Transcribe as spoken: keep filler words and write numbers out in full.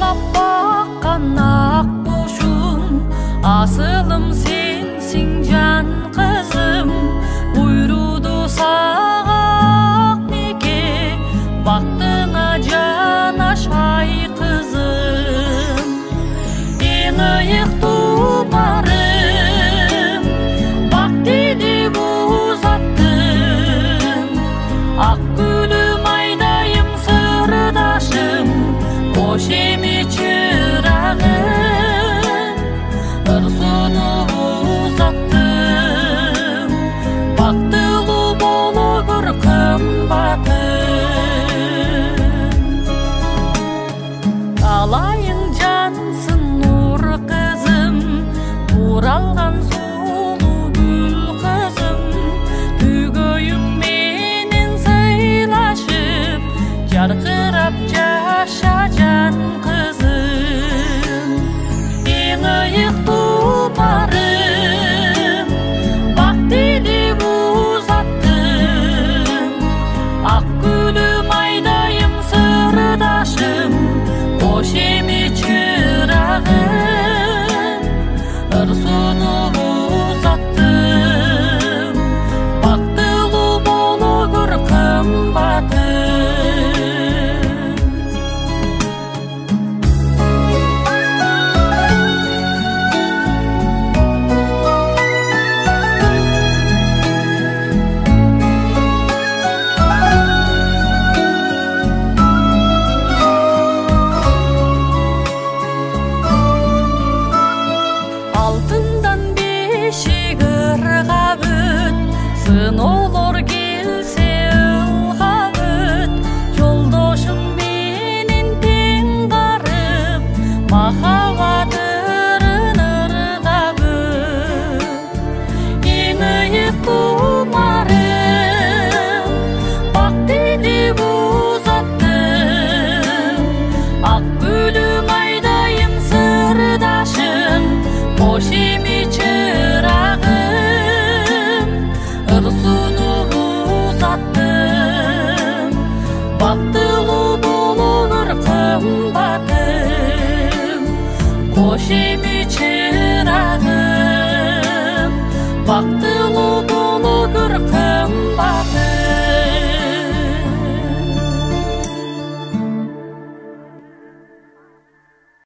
Армандап баққан ақ құшым, асылым сенсің жан қызым. Бұйруды сағақ неке, бақтыңа жанашай қызым. Ең иық тұмарым, бақ деп ұзаттым. Ақ гүлім айдайым сырдашым, қош еме чырағым. Ырсыны ұзаттым, бақтылы болу бір қымбатым. Талайың жансың нұр қызым, туралған сұлу гүл қызым. Түгөйім менен сыйлашып, жарқырап жаша жан қызым. Ең иық тұмарым, бақ деп ұзаттым. Ақ гүлім айдайым сырдашым, қош еме чырағым. Ырсыны ұзаттым, бақтылы болу бір қымбатым. Алтындан бешік ырғап өт, сын олар келсе ылғап өт. Жолдошым менен тең барып, махаббат ырын ырғап өт. Ең иық тұмарым, бақ деп ұзаттым. Ақ гүлім айдайым сырдашым, қош еме чырағым. Ырсыны ұзаттым, бақтылы болу бір қымбатым. Қош еме